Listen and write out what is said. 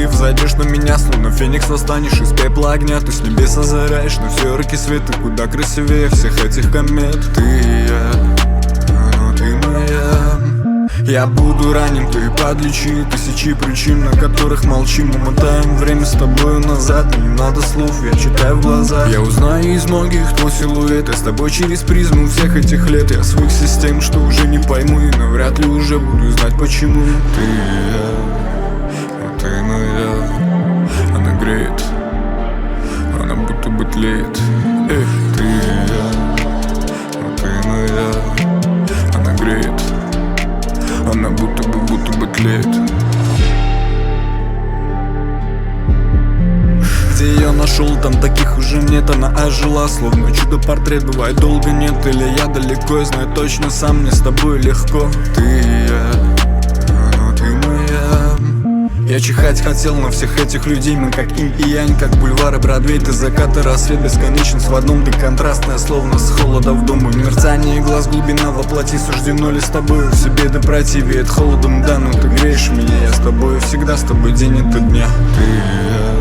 ты взойдешь на меня, словно феникс восстанешь из пепла огня. Ты с небес озаряешь на все яркий свет, ты куда красивее всех этих комет. Ты и я, но ты моя. Я буду ранен, ты подлечи тысячи причин, на которых молчим. Мы мотаем время с тобою назад, не надо слов, я читаю в глаза. Я узнаю из многих твой силуэт, я с тобой через призму всех этих лет. Я своих систем, что уже не пойму, и навряд ли уже буду знать почему. Ты и я, а ты моя. Она греет, она будто бы тлеет. Эх, ты и я, а ты моя. Она греет, она будто бы тлеет. Где я нашел, там таких уже нет. Она ожила, словно чудо-портрет. Бывает долго нет, или я далеко. Я знаю точно сам, мне с тобой легко. Ты и я, но ты моя. Я чихать хотел на всех этих людей. Мы как инь и янь, как бульвар и Бродвей. Ты закат и рассвет, бесконечность в одном. Ты контрастная, словно с холода в дом. Мерцание глаз, глубина воплоти. Суждено ли с тобою в себе да противеет холодом, да. Но ты греешь меня, я с тобой всегда, с тобой день это дня. Ты и я.